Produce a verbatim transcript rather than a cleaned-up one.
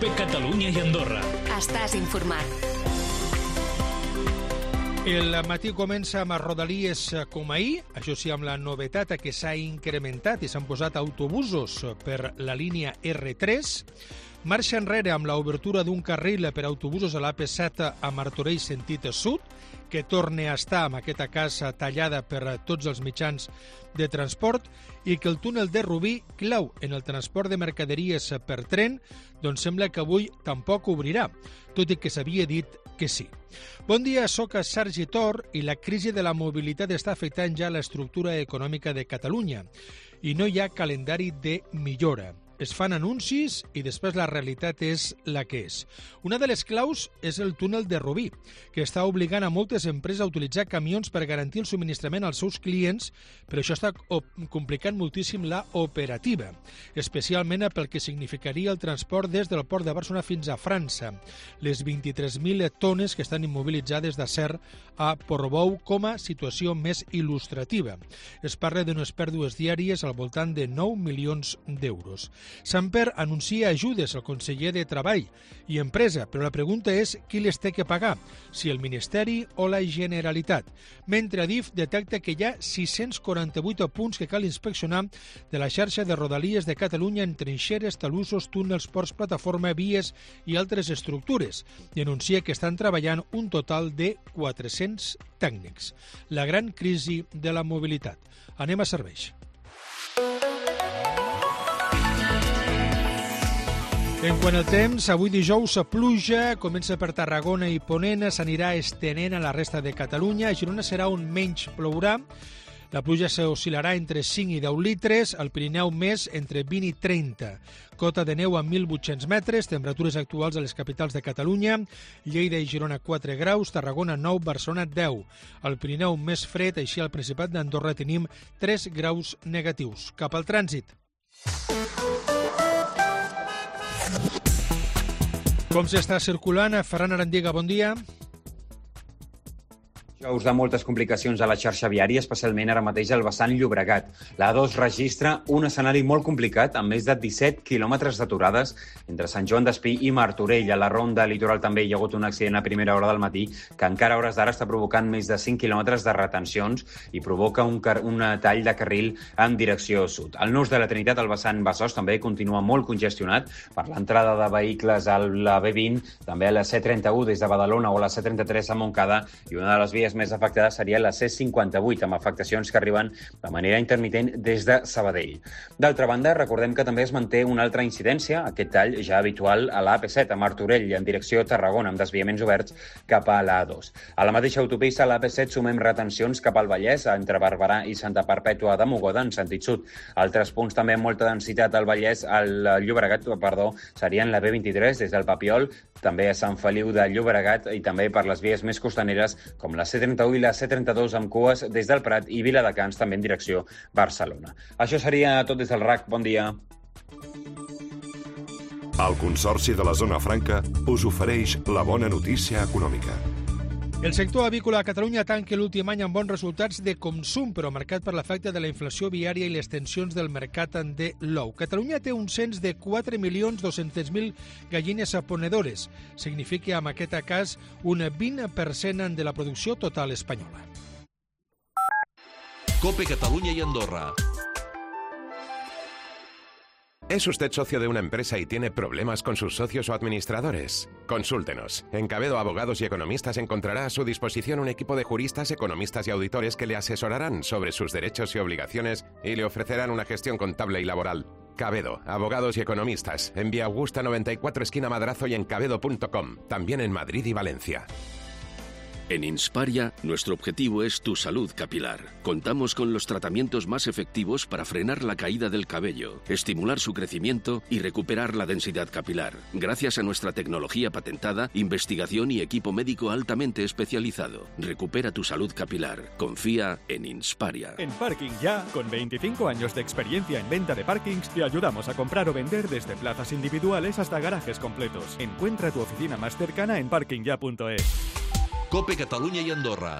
COPE Catalunya i Andorra. Estàs informat. El matí comença amb Rodalies com ahir, això sí, amb la novetat que s'ha incrementat i s'han posat autobusos per la línia erre tres. Marxa enrere amb l'obertura d'un carril per autobusos a l'A P set a Martorell sentit sud, que torna a estar amb aquesta casa tallada per tots els mitjans de transport, i que el túnel de Rubí, clau en el transport de mercaderies per tren, doncs sembla que avui tampoc obrirà, tot i que s'havia dit que sí. Bon dia, soc Sergi Tor i la crisi de la mobilitat està afectant ja l'estructura econòmica de Catalunya i no hi ha calendari de millora. Es fan anuncis i després la realitat és la que és. Una de les claus és el túnel de Rubí, que està obligant a moltes empreses a utilitzar camions per garantir el subministrament als seus clients, però això està complicant moltíssim la operativa, especialment pel que significaria el transport des del port de Barcelona fins a França, les vint-i-tres mil tones que estan immobilitzades d'acer a Portbou com a situació més il·lustrativa. Es parla d'unes pèrdues diàries al voltant de nou milions d'euros. Samper anuncia ajudes al conseller de Treball i Empresa, però la pregunta és qui les té que pagar, si el Ministeri o la Generalitat, mentre Adif detecta que hi ha sis-cents quaranta-vuit punts que cal inspeccionar de la xarxa de Rodalies de Catalunya en trinxeres, talussos, túnels, ports, plataforma, vies i altres estructures, i anuncia que estan treballant un total de quatre-cents tècnics. La gran crisi de la mobilitat. Anem a serveis. En quant al temps, avui dijous pluja, comença per Tarragona i Ponent, s'anirà estenent a la resta de Catalunya. A Girona serà on menys plourà. La pluja s'oscil·larà entre cinc i deu litres, al Pirineu més entre vint i trenta. Cota de neu a mil vuit-cents metres, temperatures actuals a les capitals de Catalunya, Lleida i Girona quatre graus, Tarragona nou, Barcelona deu. Al Pirineu més fred, així al Principat d'Andorra tenim tres graus negatius. Cap al trànsit. Com s'està circulant? Ferran Arandiga, bon dia. Us da moltes complicacions a la xarxa viària, especialment ara mateix al vessant Llobregat. La A dos registra un escenari molt complicat, amb més de disset quilòmetres d'aturades entre Sant Joan d'Espí i Martorell. A la ronda litoral també hi ha hagut un accident a primera hora del matí, que encara a hores d'ara està provocant més de cinc quilòmetres de retencions i provoca un, car un tall de carril en direcció sud. El nus de la Trinitat, al vessant Besòs, també continua molt congestionat per l'entrada de vehicles a la B vint, també a la C trenta-u des de Badalona o a la C trenta-tres a Montcada, i una de les vies més afectada seria la C cinquanta-vuit, amb afectacions que arriben de manera intermitent des de Sabadell. D'altra banda, recordem que també es manté una altra incidència, aquest tall ja habitual a la A P set, a Martorell, en direcció Tarragona, amb desviaments oberts cap a la A dos. A la mateixa autopista, a la A P set, sumem retencions cap al Vallès, entre Barberà i Santa Perpètua de Mogoda, en sentit sud. Altres punts també amb molta densitat al Vallès, al Llobregat, perdó, serien la B vint-i-tres des del Papiol, també a Sant Feliu de Llobregat i també per les vies més costaneres com la C trenta-u i la C trenta-dos amb cues des del Prat i Viladecans també en direcció Barcelona. Això seria tot des del R A C. Bon dia. El Consorci de la Zona Franca us ofereix la bona notícia econòmica. El sector avícola a Catalunya tanca l'últim any amb bons resultats de consum, però marcat per l'efecte de la inflació viària i les tensions del mercat de l'ou. Catalunya té un cens de quatre milions dos-cents mil gallines ponedores. Significa, en aquest cas, un vint per cent de la producció total espanyola. COPE Catalunya i Andorra. ¿Es usted socio de una empresa y tiene problemas con sus socios o administradores? Consúltenos. En Cabedo Abogados y Economistas encontrará a su disposición un equipo de juristas, economistas y auditores que le asesorarán sobre sus derechos y obligaciones y le ofrecerán una gestión contable y laboral. Cabedo, Abogados y Economistas, en Vía Augusta noventa y cuatro, esquina Madrazo, y en cabedo punto com, también en Madrid y Valencia. En Insparia, nuestro objetivo es tu salud capilar. Contamos con los tratamientos más efectivos para frenar la caída del cabello, estimular su crecimiento y recuperar la densidad capilar, gracias a nuestra tecnología patentada, investigación y equipo médico altamente especializado. Recupera tu salud capilar. Confía en Insparia. En Parking Ya, con veinticinco años de experiencia en venta de parkings, te ayudamos a comprar o vender desde plazas individuales hasta garajes completos. Encuentra tu oficina más cercana en parking ya punto es. COPE Catalunya i Andorra.